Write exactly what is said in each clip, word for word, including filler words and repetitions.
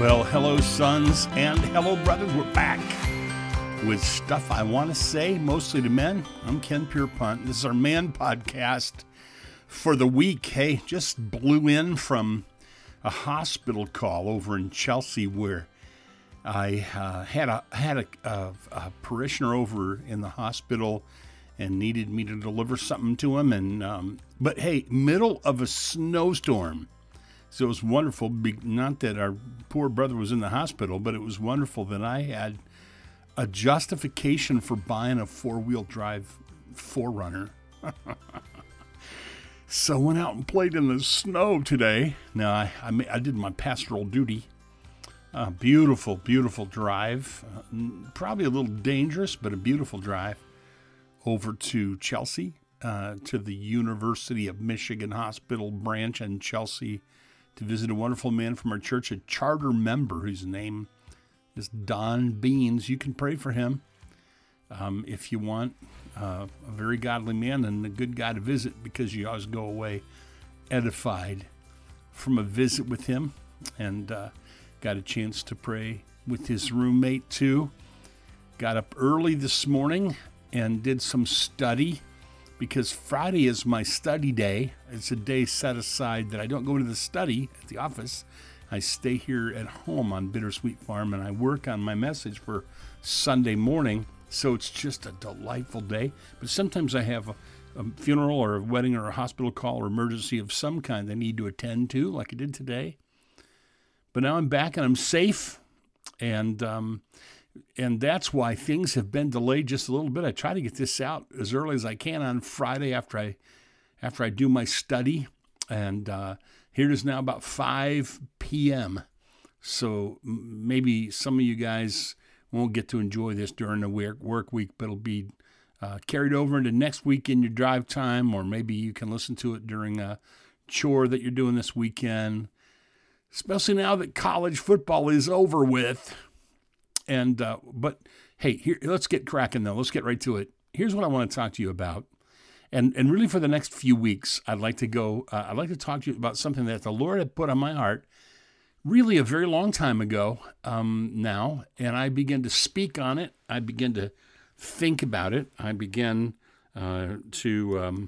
Well, hello, sons, and hello, brothers. We're back with stuff I want to say, mostly to men. I'm Ken Pierpont. This is our man podcast for the week. Hey, just blew in from a hospital call over in Chelsea where I uh, had a had a, a, a parishioner over in the hospital and needed me to deliver something to him. And um, but hey, middle of a snowstorm. So it was wonderful, not that our poor brother was in the hospital, but it was wonderful that I had a justification for buying a four-wheel drive four runner. So I went out and played in the snow today. Now, I, I, I did my pastoral duty. Uh, beautiful, beautiful drive. Uh, probably a little dangerous, but a beautiful drive over to Chelsea, uh, to the University of Michigan Hospital branch in Chelsea, to visit a wonderful man from our church, a charter member whose name is Don Beans. You can pray for him um, if you want. Uh, a very godly man and a good guy to visit, because you always go away edified from a visit with him. And uh, got a chance to pray with his roommate too. Got up early this morning and did some study, because Friday is my study day. It's a day set aside that I don't go to the study at the office. I stay here at home on Bittersweet Farm, and I work on my message for Sunday morning. So it's just a delightful day. But sometimes I have a, a funeral or a wedding or a hospital call or emergency of some kind I need to attend to, like I did today. But now I'm back and I'm safe, and um, and that's why things have been delayed just a little bit. I try to get this out as early as I can on Friday after I after I do my study, and uh, here it is now about five p.m. So maybe some of you guys won't get to enjoy this during the work week, but it'll be uh, carried over into next week in your drive time, or maybe you can listen to it during a chore that you're doing this weekend, especially now that college football is over with. And uh, but hey, here, let's get cracking though. Let's get right to it. Here's what I want to talk to you about, and and really for the next few weeks, I'd like to go. Uh, I'd like to talk to you about something that the Lord had put on my heart, really a very long time ago um, now, and I began to speak on it. I began to think about it. I began uh, to, um,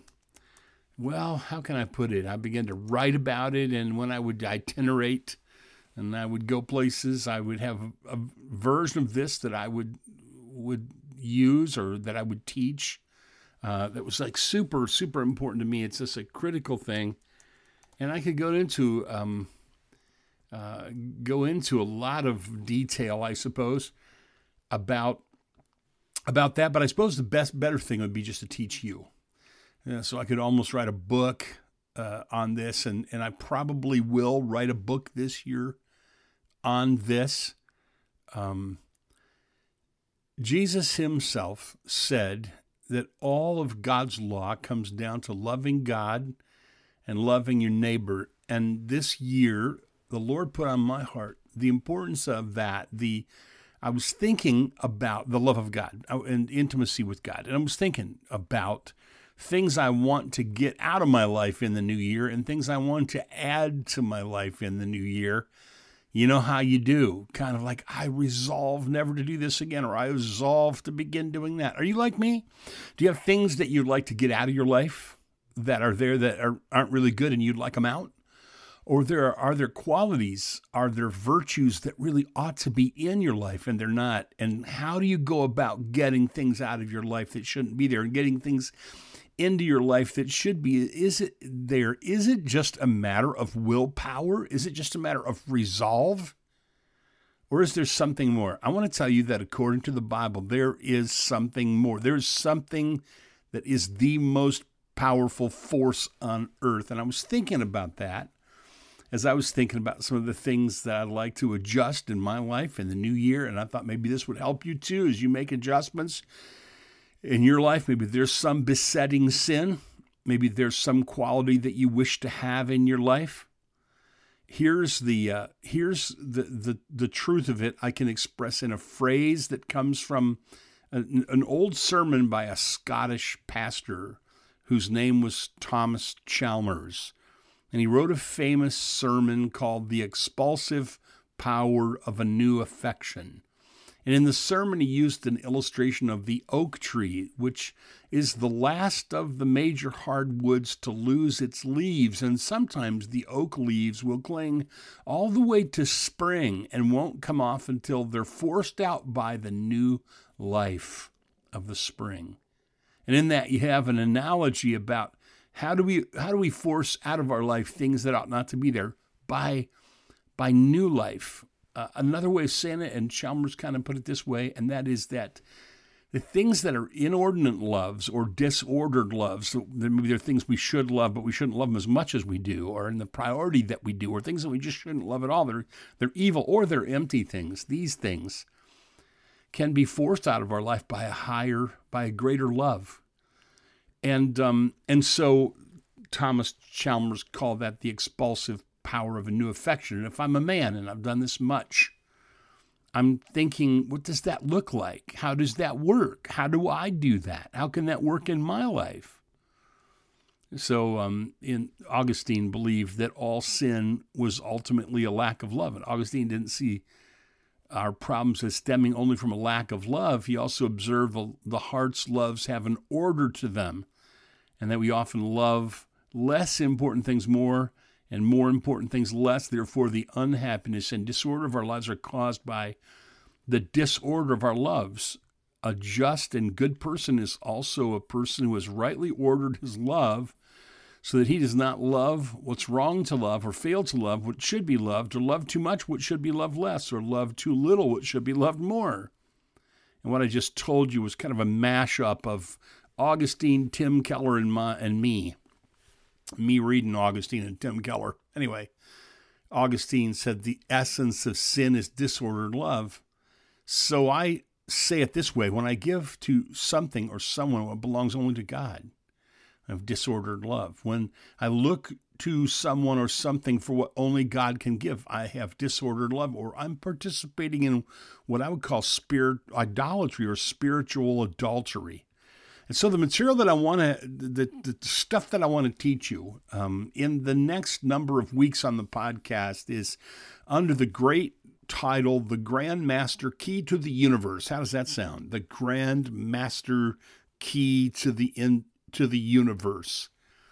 well, how can I put it? I began to write about it, and when I would itinerate and I would go places, I would have a, a version of this that I would would use or that I would teach uh, that was like super, super important to me. It's just a critical thing, and I could go into... Um, Uh, go into a lot of detail, I suppose, about about that. But I suppose the best, better thing would be just to teach you. Uh, so I could almost write a book uh, on this, and, and I probably will write a book this year on this. Um, Jesus himself said that all of God's law comes down to loving God and loving your neighbor. And this year, the Lord put on my heart the importance of that. The I was thinking about the love of God and intimacy with God. And I was thinking about things I want to get out of my life in the new year and things I want to add to my life in the new year. You know how you do, kind of like, I resolve never to do this again, or I resolve to begin doing that. Are you like me? Do you have things that you'd like to get out of your life that are there that are, aren't really good and you'd like them out? Or there are, are there qualities, are there virtues that really ought to be in your life and they're not? And how do you go about getting things out of your life that shouldn't be there and getting things into your life that should be? Is it there? Is it just a matter of willpower? Is it just a matter of resolve? Or is there something more? I want to tell you that according to the Bible, there is something more. There's something that is the most powerful force on earth. And I was thinking about that as I was thinking about some of the things that I'd like to adjust in my life in the new year. And I thought maybe this would help you too as you make adjustments in your life. Maybe there's some besetting sin. Maybe there's some quality that you wish to have in your life. Here's the uh, here's the, the the truth of it. I can express in a phrase that comes from an, an old sermon by a Scottish pastor whose name was Thomas Chalmers. And he wrote a famous sermon called The Expulsive power of a new affection. And in the sermon, he used an illustration of the oak tree, which is the last of the major hardwoods to lose its leaves. And sometimes the oak leaves will cling all the way to spring and won't come off until they're forced out by the new life of the spring. And in that, you have an analogy about how do we how do we force out of our life things that ought not to be there by, by new life. Uh, another way of saying it, and Chalmers kind of put it this way, and that is that the things that are inordinate loves or disordered loves, maybe they're things we should love, but we shouldn't love them as much as we do, or in the priority that we do, or things that we just shouldn't love at all. They're, they're evil or they're empty things. These things can be forced out of our life by a higher, by a greater love. And, um, and so Thomas Chalmers called that the expulsive power of a new affection. And if I'm a man and I've done this much, I'm thinking, what does that look like? How does that work? How do I do that? How can that work in my life? So um, in, Augustine believed that all sin was ultimately a lack of love. And Augustine didn't see our problems as stemming only from a lack of love. He also observed the, the heart's loves have an order to them, and that we often love less important things more and more important things less. Therefore, the unhappiness and disorder of our lives are caused by the disorder of our loves. A just and good person is also a person who has rightly ordered his love so that he does not love what's wrong to love or fail to love what should be loved, or love too much what should be loved less, or love too little what should be loved more. And what I just told you was kind of a mashup of Augustine, Tim Keller, and, my, and me. Me reading Augustine and Tim Keller. Anyway, Augustine said the essence of sin is disordered love. So I say it this way: when I give to something or someone what belongs only to God, I have disordered love. When I look to someone or something for what only God can give, I have disordered love, or I'm participating in what I would call spirit idolatry or spiritual adultery. And so the material that I want to, the, the stuff that I want to teach you um, in the next number of weeks on the podcast is under the great title, The Grand Master Key to the Universe. How does that sound? The Grand Master Key to the in, to the Universe.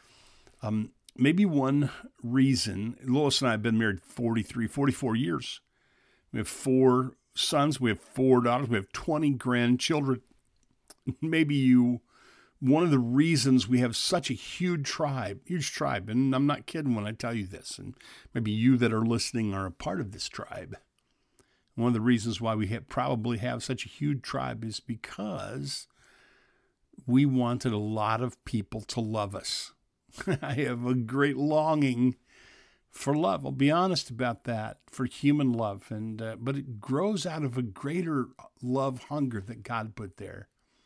Um, maybe one reason, Lois and I have been married forty-three, forty-four years. We have four sons. We have four daughters. We have twenty grandchildren. Maybe you, one of the reasons we have such a huge tribe, huge tribe, and I'm not kidding when I tell you this, and maybe you that are listening are a part of this tribe. One of the reasons why we have, probably have such a huge tribe is because we wanted a lot of people to love us. I have a great longing for love. I'll be honest about that, for human love, and uh, but it grows out of a greater love hunger that God put there.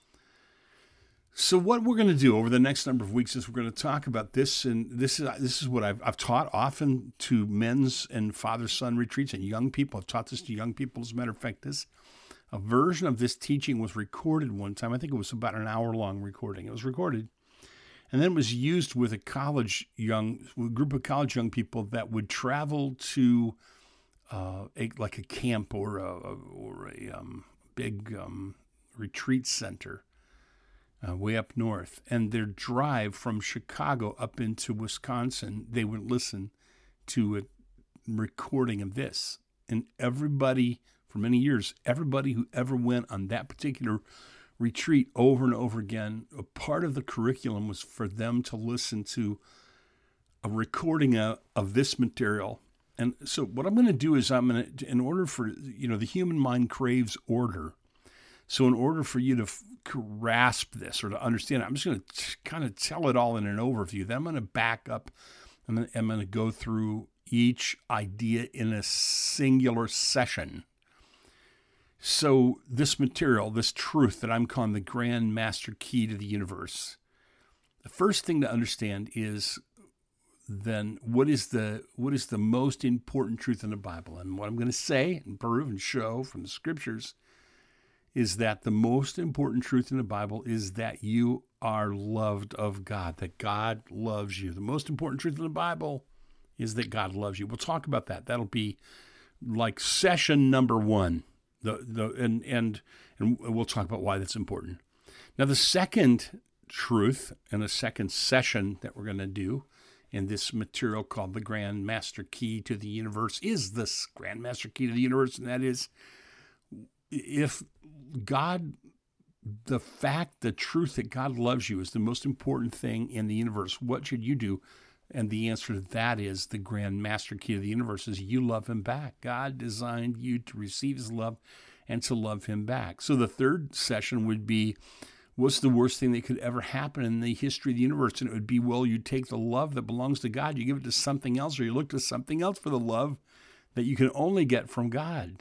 So what we're going to do over the next number of weeks is we're going to talk about this, and this is this is what I've I've taught often to men's and father-son retreats and young people. I've taught this to young people. As a matter of fact, this a version of this teaching was recorded one time. I think it was about an hour-long recording. It was recorded, and then it was used with a college young a group of college young people that would travel to uh, a, like a camp or a or a um, big um, retreat center. Uh, way up north, and their drive from Chicago up into Wisconsin, they would listen to a recording of this. And everybody, for many years, everybody who ever went on that particular retreat over and over again, a part of the curriculum was for them to listen to a recording of, of this material. And so what I'm going to do is I'm going to, in order for, you know, the human mind craves order. So in order for you to f- grasp this or to understand it, I'm just going to t- kind of tell it all in an overview. Then I'm going to back up and I'm, I'm going to go through each idea in a singular session. So this material, this truth that I'm calling the Grand Master Key to the Universe, the first thing to understand is then what is the what is the most important truth in the Bible? And what I'm going to say and prove and show from the scriptures is that the most important truth in the Bible is that you are loved of God, that God loves you. The most important truth in the Bible is that God loves you. We'll talk about that. That'll be like session number one. The the and and and we'll talk about why that's important. Now, the second truth and the second session that we're going to do in this material called the Grand Master Key to the Universe is this Grand Master Key to the Universe, and that is, if God, the fact, the truth that God loves you is the most important thing in the universe, what should you do? And the answer to that is the Grand Master Key to the Universe is you love him back. God designed you to receive his love and to love him back. So the third session would be, what's the worst thing that could ever happen in the history of the universe? And it would be, well, you take the love that belongs to God, you give it to something else, or you look to something else for the love that you can only get from God.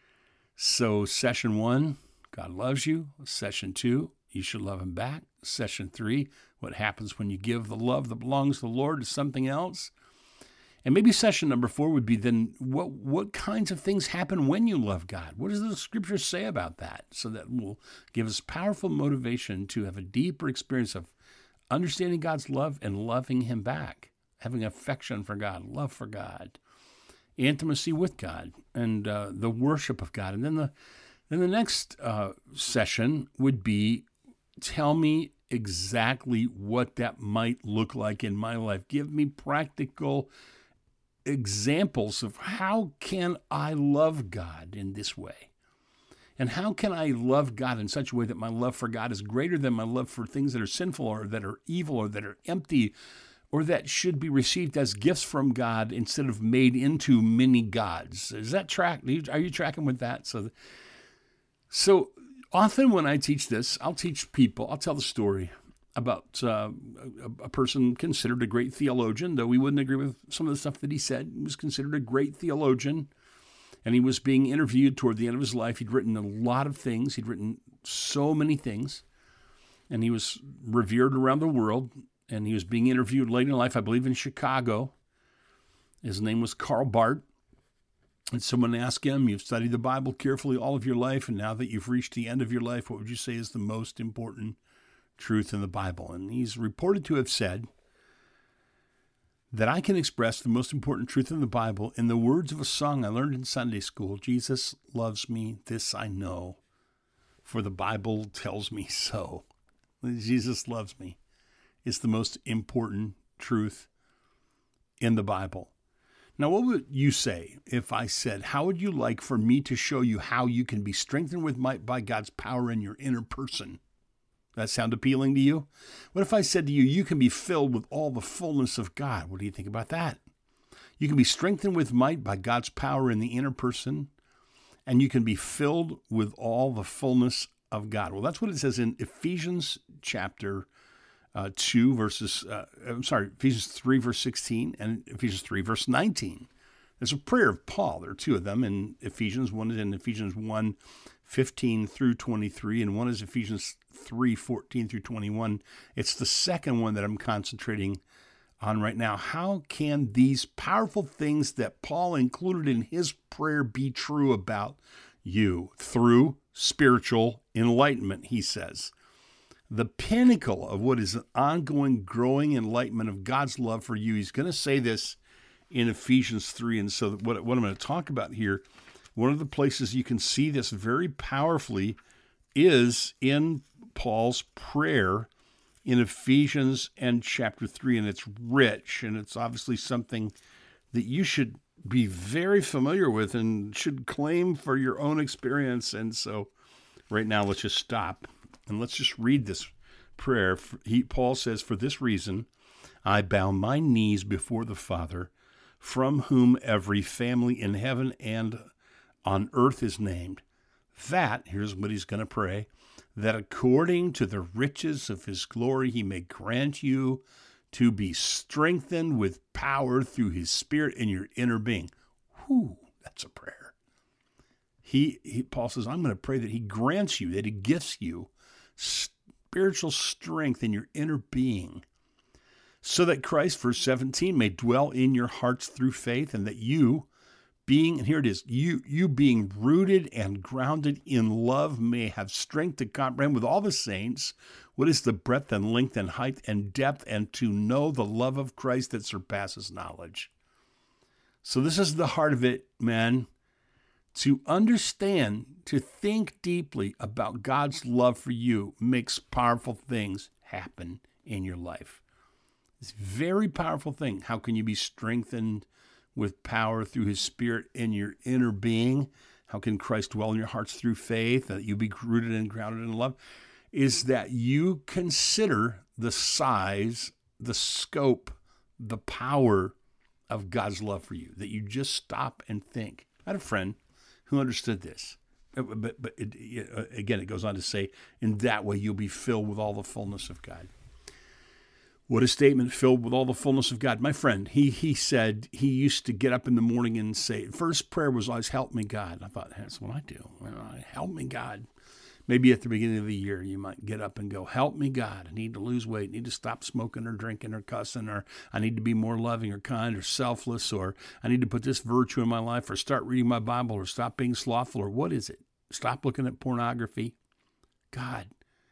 So session one, God loves you. Session two, you should love him back. Session three, what happens when you give the love that belongs to the Lord to something else? And maybe session number four would be then, what what kinds of things happen when you love God? What does the scriptures say about that? So that will give us powerful motivation to have a deeper experience of understanding God's love and loving him back, having affection for God, love for God, intimacy with God, and uh, the worship of God. And then the then the next uh, session would be, tell me exactly what that might look like in my life. Give me practical examples of how can I love God in this way? And how can I love God in such a way that my love for God is greater than my love for things that are sinful or that are evil or that are empty or that should be received as gifts from God instead of made into mini gods? Is that track? Are you tracking with that? So, so often when I teach this, I'll teach people, I'll tell the story about uh, a, a person considered a great theologian, though we wouldn't agree with some of the stuff that he said. He was considered a great theologian, and he was being interviewed toward the end of his life. He'd written a lot of things. He'd written so many things, and he was revered around the world, and he was being interviewed late in life, I believe in Chicago. His name was Karl Barth. And someone asked him, you've studied the Bible carefully all of your life, and now that you've reached the end of your life, what would you say is the most important truth in the Bible? And he's reported to have said that I can express the most important truth in the Bible in the words of a song I learned in Sunday school. Jesus loves me, this I know, for the Bible tells me so. Jesus loves me is the most important truth in the Bible. Now, what would you say if I said, how would you like for me to show you how you can be strengthened with might by God's power in your inner person? That sound appealing to you? What if I said to you, you can be filled with all the fullness of God? What do you think about that? You can be strengthened with might by God's power in the inner person, and you can be filled with all the fullness of God. Well, that's what it says in Ephesians chapter uh, two, verses, uh, I'm sorry, Ephesians three, verse sixteen, and Ephesians three, verse nineteen. There's a prayer of Paul. There are two of them in Ephesians. One is in Ephesians one, fifteen through twenty-three, and one is Ephesians three, fourteen through twenty-one. It's the second one that I'm concentrating on right now. How can these powerful things that Paul included in his prayer be true about you? Through spiritual enlightenment, he says. The pinnacle of what is an ongoing, growing enlightenment of God's love for you. He's going to say this in Ephesians three. And so what, what I'm going to talk about here, one of the places you can see this very powerfully is in Paul's prayer in Ephesians and chapter three. And it's rich, and it's obviously something that you should be very familiar with and should claim for your own experience. And so right now, let's just stop and let's just read this prayer. He, Paul says, for this reason, I bow my knees before the Father, from whom every family in heaven and on earth is named. That, here's what he's going to pray, that according to the riches of his glory, he may grant you to be strengthened with power through his Spirit in your inner being. Whew, that's a prayer. He, he Paul says, I'm going to pray that he grants you, that he gifts you spiritual strength in your inner being, so that Christ, verse seventeen, may dwell in your hearts through faith, and that you, being, and here it is, you, you being rooted and grounded in love may have strength to comprehend with all the saints what is the breadth and length and height and depth, and to know the love of Christ that surpasses knowledge. So this is the heart of it, man. To understand, to think deeply about God's love for you makes powerful things happen in your life. It's a very powerful thing. How can you be strengthened with power through his Spirit in your inner being? How can Christ dwell in your hearts through faith, that you be rooted and grounded in love? Is that you consider the size, the scope, the power of God's love for you, that you just stop and think. I had a friend who understood this. But, but it, it, again, it goes on to say, in that way you'll be filled with all the fullness of God. What a statement, filled with all the fullness of God. My friend, he he said he used to get up in the morning and say, first prayer was always, help me, God. I thought, that's what I do. Help me, God. Maybe at the beginning of the year, you might get up and go, help me, God. I need to lose weight. I need to stop smoking or drinking or cussing, or I need to be more loving or kind or selfless, or I need to put this virtue in my life, or start reading my Bible, or stop being slothful, or what is it? Stop looking at pornography. God,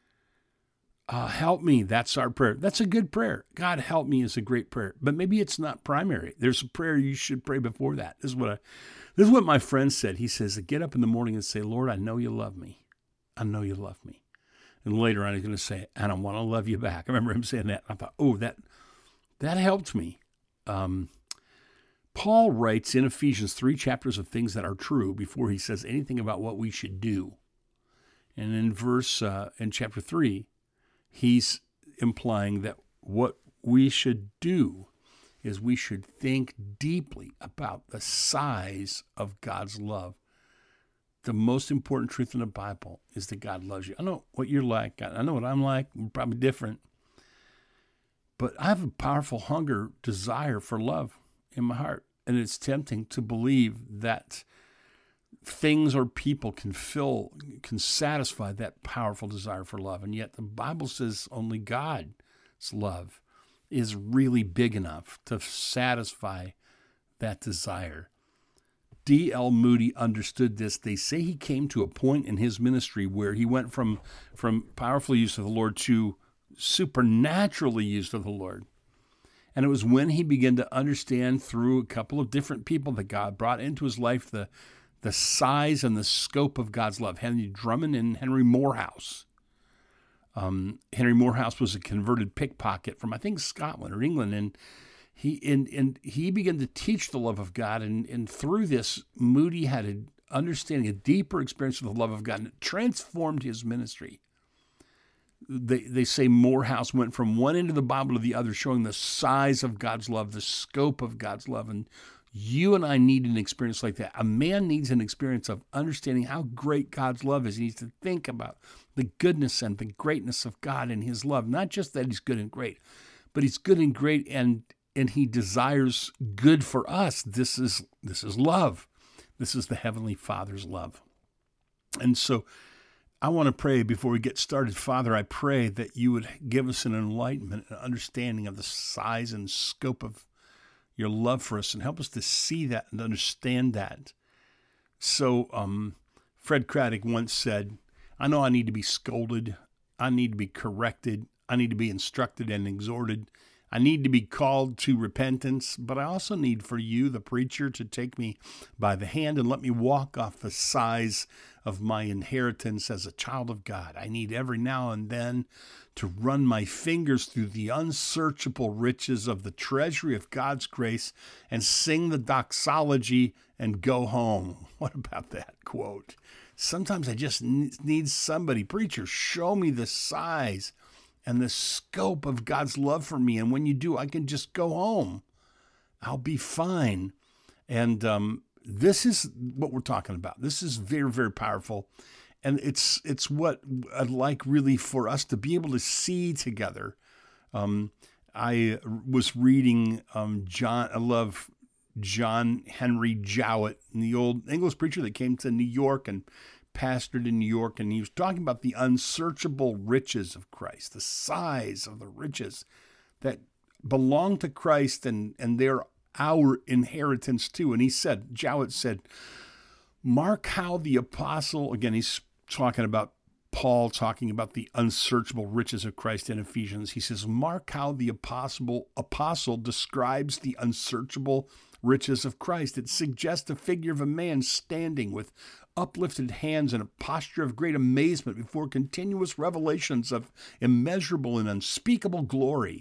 uh, help me. That's our prayer. That's a good prayer. God, help me is a great prayer. But maybe it's not primary. There's a prayer you should pray before that. This is what I, this is what my friend said. He says, get up in the morning and say, Lord, I know you love me. I know you love me. And later on, he's going to say, and I want to love you back. I remember him saying that. I thought, oh, that that helped me. Um, Paul writes in Ephesians three chapters of things that are true before he says anything about what we should do. And in verse, uh, in chapter three, he's implying that what we should do is we should think deeply about the size of God's love. The most important truth in the Bible is that God loves you. I know what you're like. I know what I'm like. We're probably different. But I have a powerful hunger, desire for love in my heart. And it's tempting to believe that things or people can fill, can satisfy that powerful desire for love. And yet the Bible says only God's love is really big enough to satisfy that desire. D L Moody understood this. They say he came to a point in his ministry where he went from, from powerful use of the Lord to supernaturally used of the Lord. And it was when he began to understand through a couple of different people that God brought into his life the, the size and the scope of God's love. Henry Drummond and Henry Morehouse. Um, Henry Morehouse was a converted pickpocket from, I think, Scotland or England, and He and, and he began to teach the love of God, and, and through this, Moody had an understanding, a deeper experience of the love of God, and it transformed his ministry. They they say Morehouse went from one end of the Bible to the other, showing the size of God's love, the scope of God's love, and you and I need an experience like that. A man needs an experience of understanding how great God's love is. He needs to think about the goodness and the greatness of God and his love, not just that he's good and great, but he's good and great, and And he desires good for us. This is this is love. This is the Heavenly Father's love. And so I want to pray before we get started. Father, I pray that you would give us an enlightenment, an understanding of the size and scope of your love for us, and help us to see that and understand that. So um, Fred Craddock once said, I know I need to be scolded. I need to be corrected. I need to be instructed and exhorted. I need to be called to repentance, but I also need for you, the preacher, to take me by the hand and let me walk off the size of my inheritance as a child of God. I need every now and then to run my fingers through the unsearchable riches of the treasury of God's grace and sing the doxology and go home. What about that quote? Sometimes I just need somebody, preacher, show me the size and the scope of God's love for me. And when you do, I can just go home. I'll be fine. And um, this is what we're talking about. This is very, very powerful. And it's it's what I'd like really for us to be able to see together. Um, I was reading um, John, I love John Henry Jowett, the old English preacher that came to New York and pastored in New York, and he was talking about the unsearchable riches of Christ, the size of the riches that belong to Christ, and, and they're our inheritance too. And he said, Jowett said, mark how the apostle, again, he's talking about Paul talking about the unsearchable riches of Christ in Ephesians. He says, mark how the apostle, apostle describes the unsearchable riches of Christ. It suggests a figure of a man standing with uplifted hands in a posture of great amazement before continuous revelations of immeasurable and unspeakable glory.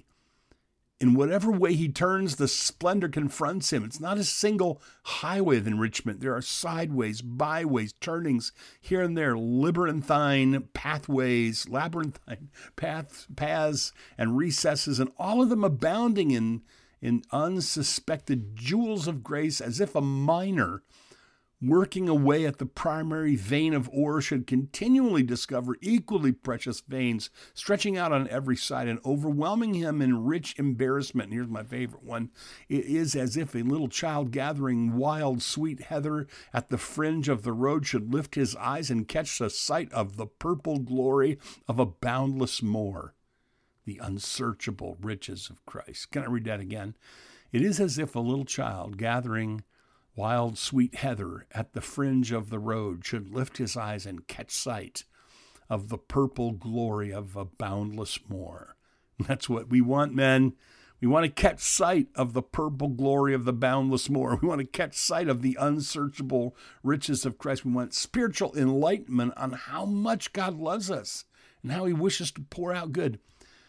In whatever way he turns, the splendor confronts him. It's not a single highway of enrichment. There are sideways, byways, turnings here and there, labyrinthine pathways, labyrinthine paths, paths and recesses, and all of them abounding in, in unsuspected jewels of grace, as if a miner working away at the primary vein of ore should continually discover equally precious veins stretching out on every side and overwhelming him in rich embarrassment. And here's my favorite one. It is as if a little child gathering wild, sweet heather at the fringe of the road should lift his eyes and catch the sight of the purple glory of a boundless moor, the unsearchable riches of Christ. Can I read that again? It is as if a little child gathering wild, sweet heather at the fringe of the road should lift his eyes and catch sight of the purple glory of a boundless moor. That's what we want, men. We want to catch sight of the purple glory of the boundless moor. We want to catch sight of the unsearchable riches of Christ. We want spiritual enlightenment on how much God loves us and how he wishes to pour out good.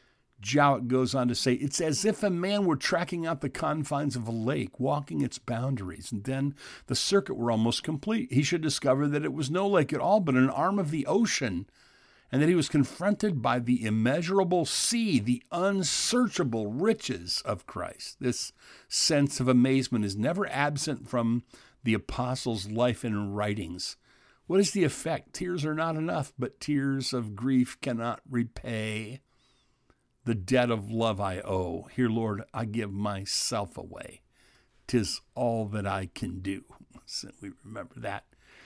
Jowett goes on to say, it's as if a man were tracking out the confines of a lake, walking its boundaries, and then the circuit were almost complete. He should discover that it was no lake at all, but an arm of the ocean, and that he was confronted by the immeasurable sea, the unsearchable riches of Christ. This sense of amazement is never absent from the apostles' life and writings. What is the effect? Tears are not enough, but tears of grief cannot repay the debt of love I owe. Here, Lord, I give myself away. 'Tis all that I can do. So we remember that.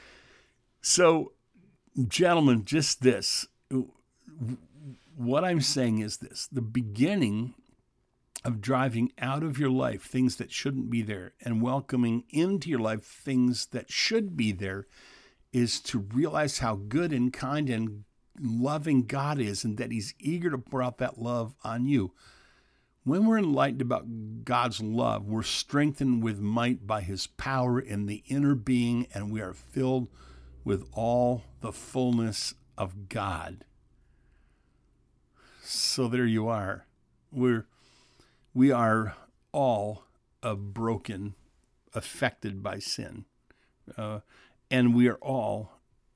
So, gentlemen, just this. What I'm saying is this. The beginning of driving out of your life things that shouldn't be there and welcoming into your life things that should be there is to realize how good and kind and loving God is, and that he's eager to pour out that love on you. When we're enlightened about God's love, we're strengthened with might by his power in the inner being, and we are filled with all the fullness of God. So there you are. We're, we are all uh, broken, affected by sin. Uh, and we are all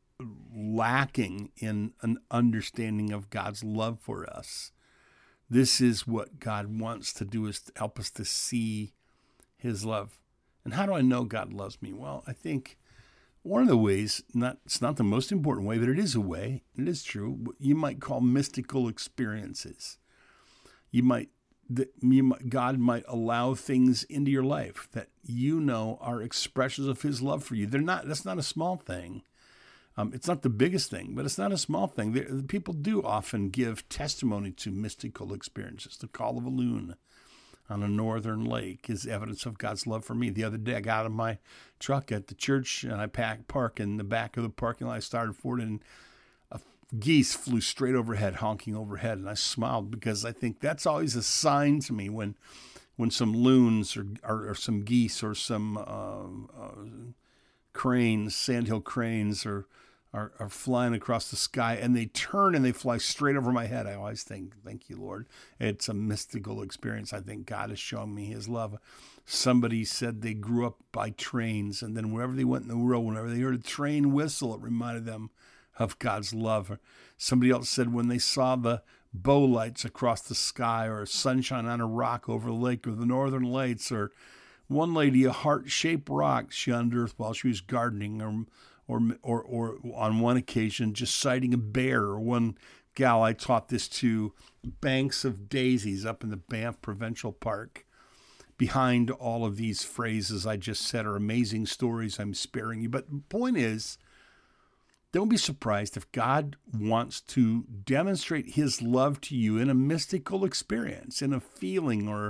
lacking in an understanding of God's love for us. This is what God wants to do, is to help us to see his love. And how do I know God loves me? Well, I think one of the ways, not it's not the most important way, but it is a way, it is true, what you might call mystical experiences. You might, that you might, God might allow things into your life that you know are expressions of his love for you. They're not, that's not a small thing. Um, it's not the biggest thing, but it's not a small thing. There, people do often give testimony to mystical experiences. The call of a loon on a northern lake is evidence of God's love for me. The other day, I got out of my truck at the church, and I packed, park in the back of the parking lot. I started for it, and a geese flew straight overhead, honking overhead, and I smiled because I think that's always a sign to me when when some loons or, or, or some geese or some uh, uh, cranes, sandhill cranes, or Are, are flying across the sky, and they turn and they fly straight over my head. I always think, thank you, Lord. It's a mystical experience. I think God is showing me his love. Somebody said they grew up by trains, and then wherever they went in the world, whenever they heard a train whistle, it reminded them of God's love. Or somebody else said when they saw the bow lights across the sky, or sunshine on a rock over the lake, or the northern lights, or one lady, a heart-shaped rock she unearthed while she was gardening, or Or, or or on one occasion, just sighting a bear. Or one gal I taught this to, banks of daisies up in the Banff Provincial Park. Behind all of these phrases I just said are amazing stories I'm sparing you. But the point is, don't be surprised if God wants to demonstrate his love to you in a mystical experience, in a feeling, or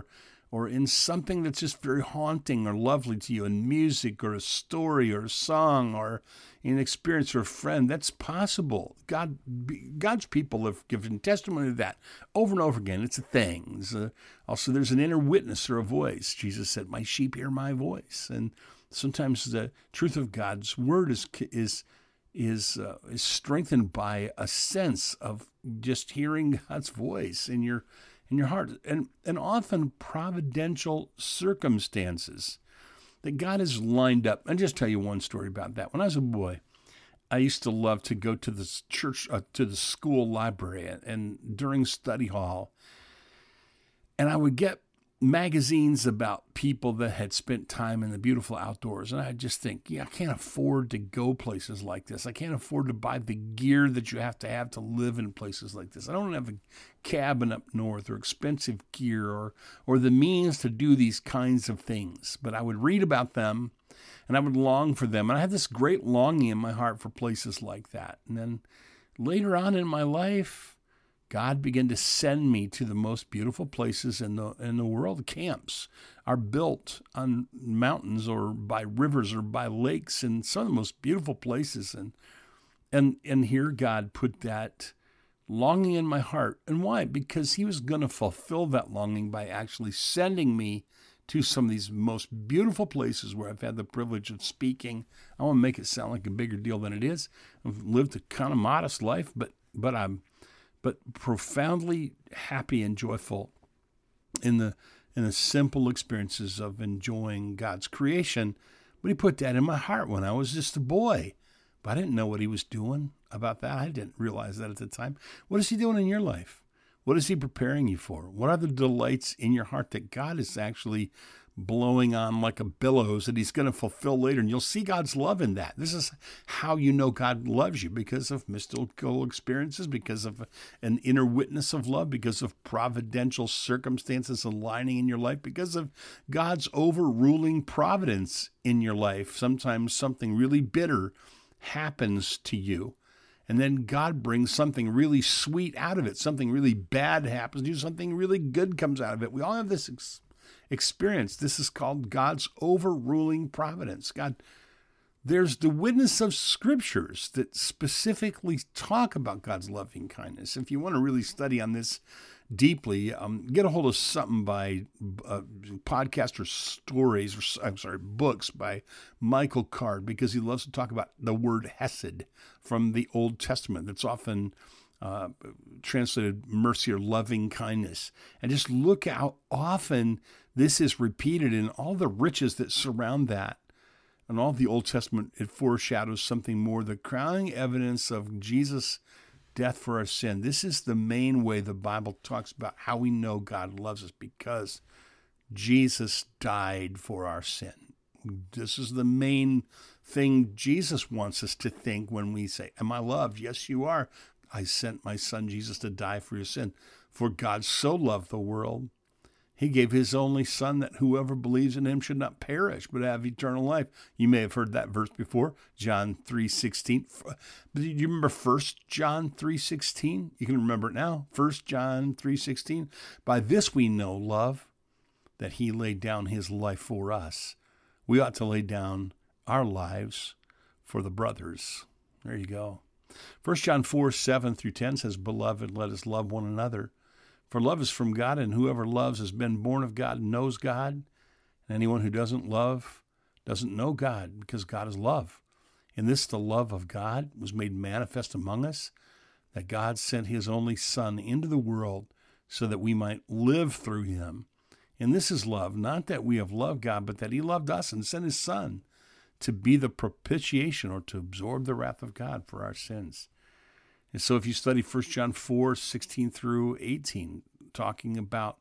or in something that's just very haunting or lovely to you, in music or a story or a song or an experience or a friend. That's possible. God, God's people have given testimony to that over and over again. It's a thing. It's a, also, there's an inner witness or a voice. Jesus said, "My sheep hear my voice." And sometimes the truth of God's word is is is uh, is strengthened by a sense of just hearing God's voice in your in your heart, and and often providential circumstances that God has lined up. I'll just tell you one story about that. When I was a boy, I used to love to go to the church, uh, to the school library, and, and during study hall, and I would get magazines about people that had spent time in the beautiful outdoors. And I just think, yeah, I can't afford to go places like this. I can't afford to buy the gear that you have to have to live in places like this. I don't have a cabin up north or expensive gear or, or the means to do these kinds of things. But I would read about them and I would long for them. And I had this great longing in my heart for places like that. And then later on in my life, God began to send me to the most beautiful places in the in the world. Camps are built on mountains or by rivers or by lakes, and some of the most beautiful places. And and and here God put that longing in my heart. And why? Because he was going to fulfill that longing by actually sending me to some of these most beautiful places where I've had the privilege of speaking. I want to make it sound like a bigger deal than it is. I've lived a kind of modest life, but but I'm but profoundly happy and joyful in the in the simple experiences of enjoying God's creation. But he put that in my heart when I was just a boy. But I didn't know what he was doing about that. I didn't realize that at the time. What is he doing in your life? What is he preparing you for? What are the delights in your heart that God is actually blowing on like a billows that he's going to fulfill later? And you'll see God's love in that. This is how you know God loves you, because of mystical experiences, because of an inner witness of love, because of providential circumstances aligning in your life, because of God's overruling providence in your life. Sometimes something really bitter happens to you, and then God brings something really sweet out of it. Something really bad happens to you. Something really good comes out of it. We all have this experience. experience. This is called God's overruling providence. God, there's the witness of scriptures that specifically talk about God's loving kindness. If you want to really study on this deeply, um, get a hold of something by uh, podcast or stories, or I'm sorry, books by Michael Card, because he loves to talk about the word hesed from the Old Testament. That's often Uh, translated mercy or loving kindness. And just look how often this is repeated in all the riches that surround that. And all the Old Testament, it foreshadows something more, the crowning evidence of Jesus' death for our sin. This is the main way the Bible talks about how we know God loves us, because Jesus died for our sin. This is the main thing Jesus wants us to think when we say, am I loved? Yes, you are. I sent my son Jesus to die for your sin. For God so loved the world, he gave his only son, that whoever believes in him should not perish, but have eternal life. You may have heard that verse before, John three sixteen. But do you remember First John three sixteen? You can remember it now. First John three sixteen. By this we know love, that he laid down his life for us. We ought to lay down our lives for the brothers. There you go. First John four, seven through ten says, Beloved, let us love one another. For love is from God, and whoever loves has been born of God and knows God. And anyone who doesn't love doesn't know God, because God is love. In this, the love of God was made manifest among us, that God sent his only Son into the world so that we might live through him. And this is love, not that we have loved God, but that he loved us and sent his Son to be the propitiation, or to absorb the wrath of God for our sins. And so if you study First John four, sixteen through eighteen, talking about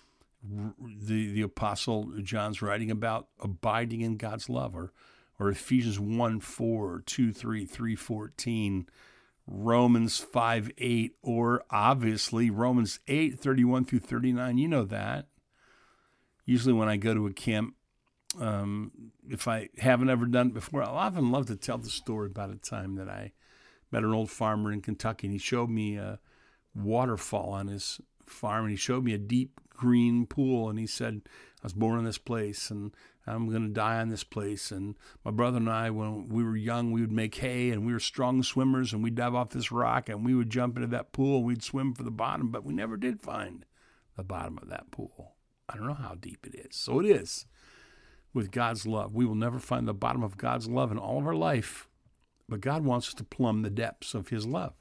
the, the Apostle John's writing about abiding in God's love, or, or Ephesians one, four, two, three, three, fourteen, Romans five, eight, or obviously Romans eight, thirty-one through thirty-nine, you know that. Usually when I go to a camp, Um, if I haven't ever done it before, I'll often love to tell the story about a time that I met an old farmer in Kentucky, and he showed me a waterfall on his farm, and he showed me a deep green pool, and he said, I was born in this place, and I'm going to die in this place. And my brother and I, when we were young, we would make hay, and we were strong swimmers, and we'd dive off this rock, and we would jump into that pool, and we'd swim for the bottom, but we never did find the bottom of that pool. I don't know how deep it is. So it is with God's love. We will never find the bottom of God's love in all of our life, but God wants us to plumb the depths of his love.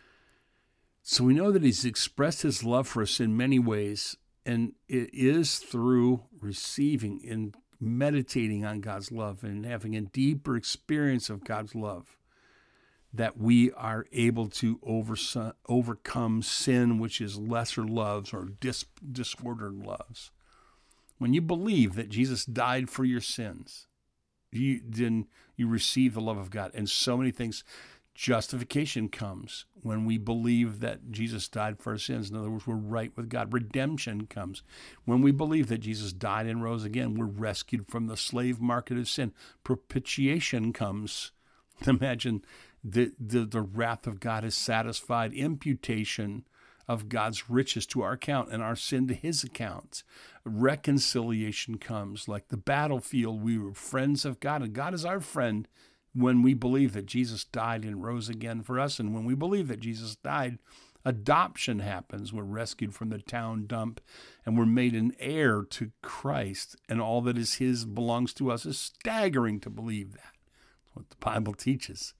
So we know that he's expressed his love for us in many ways, and it is through receiving and meditating on God's love and having a deeper experience of God's love that we are able to over, overcome sin, which is lesser loves or dis, disordered loves. When you believe that Jesus died for your sins, you, then you receive the love of God. And so many things. Justification comes when we believe that Jesus died for our sins. In other words, we're right with God. Redemption comes when we believe that Jesus died and rose again. We're rescued from the slave market of sin. Propitiation comes. Imagine the, the, the wrath of God is satisfied. Imputation of God's riches to our account and our sin to his account. Reconciliation comes. Like the battlefield, we were friends of God, and God is our friend. When we believe that Jesus died and rose again for us, and when we believe that Jesus died, adoption happens. We're rescued from the town dump, and we're made an heir to Christ, and all that is his belongs to us. It's staggering to believe that. That's what the Bible teaches.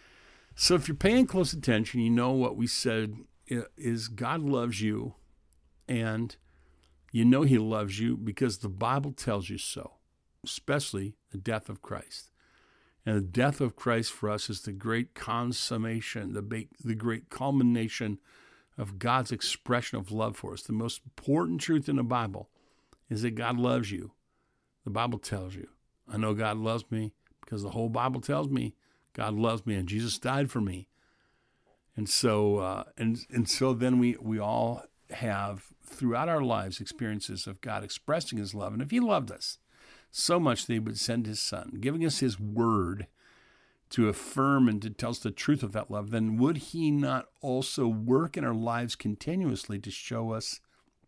So if you're paying close attention, you know what we said is God loves you, and you know he loves you because the Bible tells you so, especially the death of Christ. And the death of Christ for us is the great consummation, the, ba- the great culmination of God's expression of love for us. The most important truth in the Bible is that God loves you. The Bible tells you. I know God loves me because the whole Bible tells me God loves me and Jesus died for me. And so, uh, and and so then we we all have throughout our lives experiences of God expressing his love. And if he loved us so much that he would send his son, giving us his word to affirm and to tell us the truth of that love, then would he not also work in our lives continuously to show us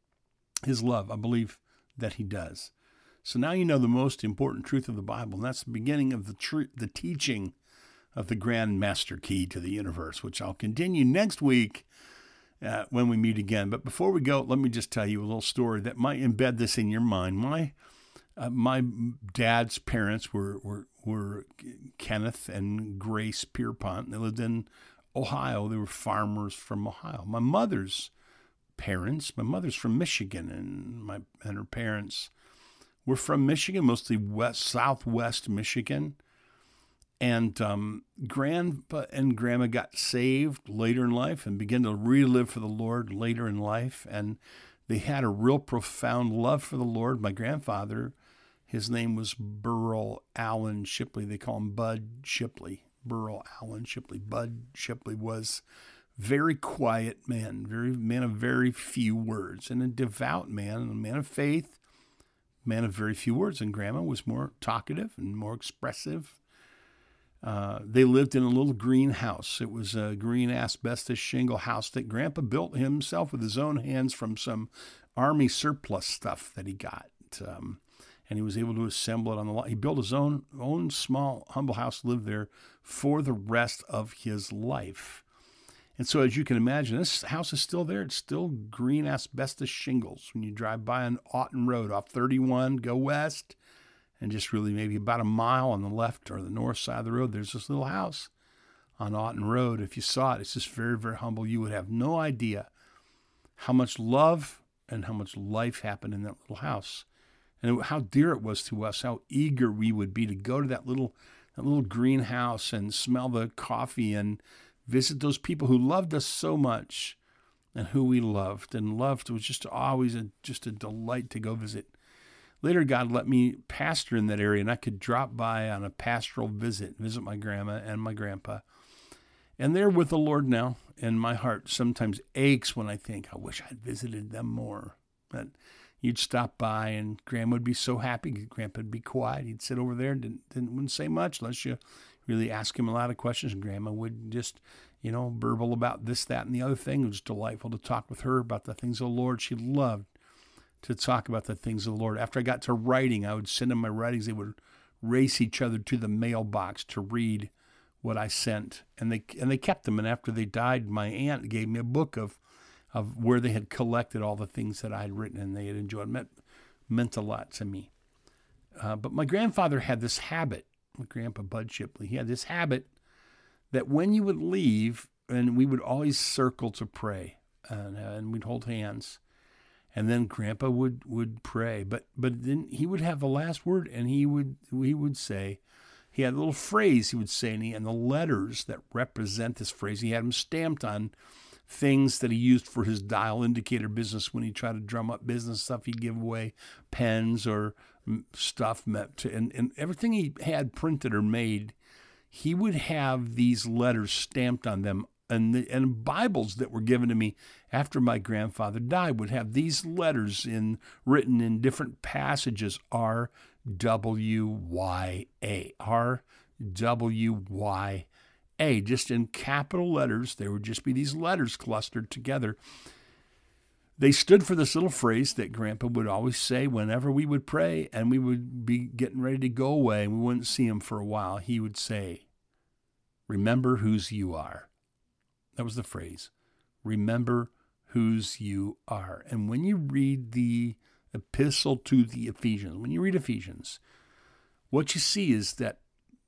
his love? I believe that he does. So now you know the most important truth of the Bible, and that's the beginning of the tr- the teaching of the grand master key to the universe, which I'll continue next week uh, when we meet again. But before we go, let me just tell you a little story that might embed this in your mind. My Uh, my dad's parents were, were were Kenneth and Grace Pierpont. They lived in Ohio. They were farmers from Ohio. My mother's parents, my mother's from Michigan, and my and her parents were from Michigan, mostly west, southwest Michigan. And um, Grandpa and Grandma got saved later in life and began to relive for the Lord later in life. And they had a real profound love for the Lord. My grandfather, his name was Burl Allen Shipley. They call him Bud Shipley. Burl Allen Shipley. Bud Shipley was very quiet man, very man of very few words, and a devout man, a man of faith, man of very few words. And Grandma was more talkative and more expressive. Uh, they lived in a little green house. It was a green asbestos shingle house that Grandpa built himself with his own hands from some Army surplus stuff that he got. Um, and he was able to assemble it on the lot. He built his own own small, humble house, lived there for the rest of his life. And so as you can imagine, this house is still there. It's still green asbestos shingles. When you drive by on Auten Road off thirty-one, go west, and just really maybe about a mile on the left or the north side of the road, there's this little house on Auten Road. If you saw it, it's just very, very humble. You would have no idea how much love and how much life happened in that little house. And how dear it was to us, how eager we would be to go to that little that little greenhouse and smell the coffee and visit those people who loved us so much and who we loved and loved. It was just always a, just a delight to go visit. Later, God let me pastor in that area, and I could drop by on a pastoral visit, visit my grandma and my grandpa. And they're with the Lord now, and my heart sometimes aches when I think, I wish I'd visited them more. But you'd stop by, and Grandma would be so happy. Grandpa would be quiet. He'd sit over there and didn't, didn't, wouldn't say much unless you really ask him a lot of questions. And Grandma would just, you know, burble about this, that, and the other thing. It was delightful to talk with her about the things of the Lord. She loved to talk about the things of the Lord. After I got to writing, I would send them my writings. They would race each other to the mailbox to read what I sent, and they and they kept them. And after they died, my aunt gave me a book of of where they had collected all the things that I had written and they had enjoyed. It meant, meant a lot to me. Uh, but my grandfather had this habit, my grandpa Bud Shipley, he had this habit that when you would leave, and we would always circle to pray, and, uh, and we'd hold hands, and then Grandpa would, would pray, but but then he would have the last word, and he would he would say, he had a little phrase he would say, and, he, and the letters that represent this phrase, he had them stamped on things that he used for his dial indicator business. When he tried to drum up business stuff, he'd give away pens or stuff, meant to, and, and everything he had printed or made, he would have these letters stamped on them. And the, and Bibles that were given to me after my grandfather died would have these letters in written in different passages, R W Y A, R W Y A, just in capital letters. There would just be these letters clustered together. They stood for this little phrase that Grandpa would always say whenever we would pray and we would be getting ready to go away and we wouldn't see him for a while. He would say, "Remember whose you are." That was the phrase. Remember whose you are. And when you read the epistle to the Ephesians, when you read Ephesians, what you see is that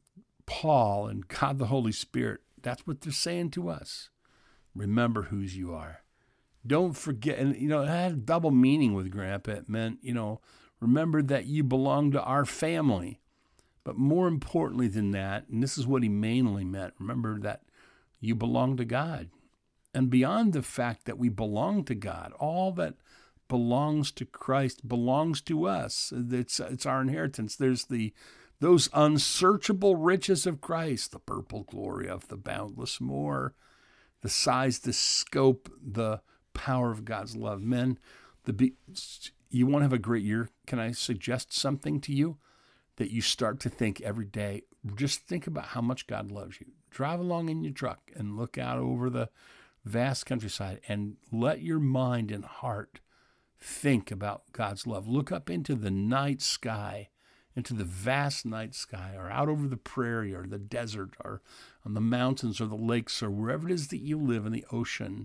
Paul and God the Holy Spirit, that's what they're saying to us. Remember whose you are. Don't forget, and you know, it had a double meaning with Grandpa. It meant, you know, remember that you belong to our family. But more importantly than that, and this is what he mainly meant, remember that you belong to God. And beyond the fact that we belong to God, all that belongs to Christ belongs to us. It's, it's our inheritance. There's the those unsearchable riches of Christ, the purple glory of the boundless more, the size, the scope, the power of God's love. Men, the you want to have a great year? Can I suggest something to you that you start to think every day? Just think about how much God loves you. Drive along in your truck and look out over the vast countryside and let your mind and heart think about God's love. Look up into the night sky, into the vast night sky, or out over the prairie or the desert or on the mountains or the lakes or wherever it is that you live in the ocean,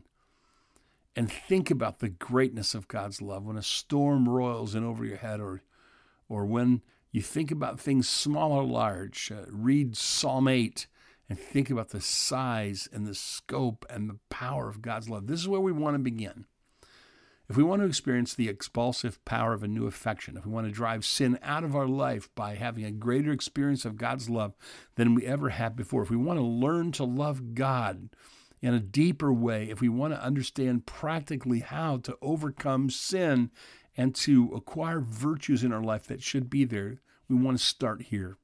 and think about the greatness of God's love. When a storm roils in over your head, or or when you think about things small or large, uh, read Psalm eight and think about the size and the scope and the power of God's love. This is where we want to begin. If we want to experience the expulsive power of a new affection, if we want to drive sin out of our life by having a greater experience of God's love than we ever had before, if we want to learn to love God in a deeper way, if we want to understand practically how to overcome sin and to acquire virtues in our life that should be there, we want to start here.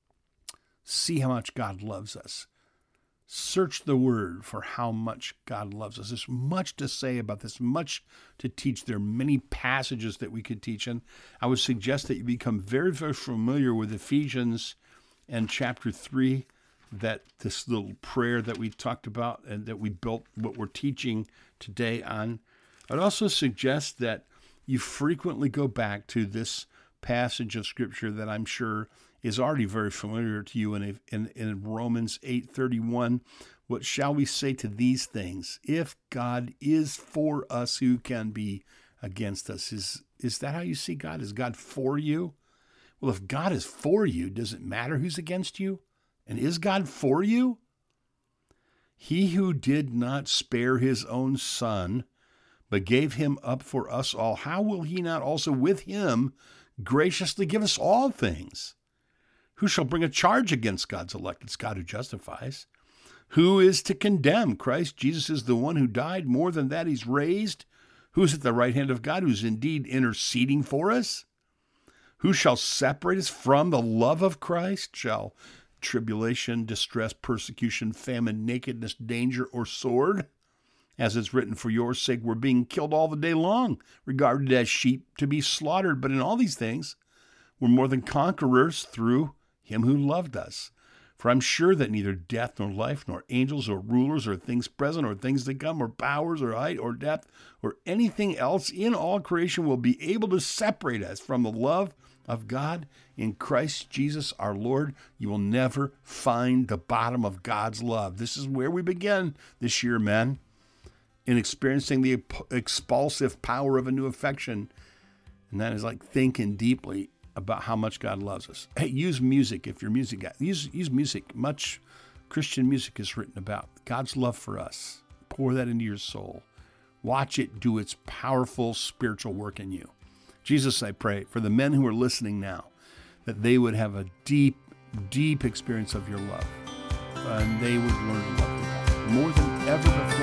See how much God loves us. Search the Word for how much God loves us. There's much to say about this, much to teach. There are many passages that we could teach, and I would suggest that you become very, very familiar with Ephesians and chapter three, that this little prayer that we talked about and that we built what we're teaching today on. I'd also suggest that you frequently go back to this passage of Scripture that I'm sure is already very familiar to you in, in, in Romans eight thirty-one. What shall we say to these things? If God is for us, who can be against us? Is, is that how you see God? Is God for you? Well, if God is for you, does it matter who's against you? And is God for you? He who did not spare his own son, but gave him up for us all, how will he not also with him graciously give us all things? Who shall bring a charge against God's elect? It's God who justifies. Who is to condemn? Christ Jesus is the one who died. More than that, he's raised. Who's at the right hand of God, who's indeed interceding for us? Who shall separate us from the love of Christ? Shall tribulation, distress, persecution, famine, nakedness, danger, or sword? As it's written, for your sake we're being killed all the day long, regarded as sheep to be slaughtered. But in all these things, we're more than conquerors through him who loved us. For I'm sure that neither death nor life, nor angels or rulers or things present or things to come or powers or height or depth or anything else in all creation will be able to separate us from the love of God in Christ Jesus our Lord. You will never find the bottom of God's love. This is where we begin this year, men, in experiencing the expulsive power of a new affection. And that is like thinking deeply about how much God loves us. Hey, use music if you're a music guy. Use, use music. Much Christian music is written about God's love for us. Pour that into your soul. Watch it do its powerful spiritual work in you. Jesus, I pray for the men who are listening now, that they would have a deep, deep experience of your love. And they would learn to love you more than ever before.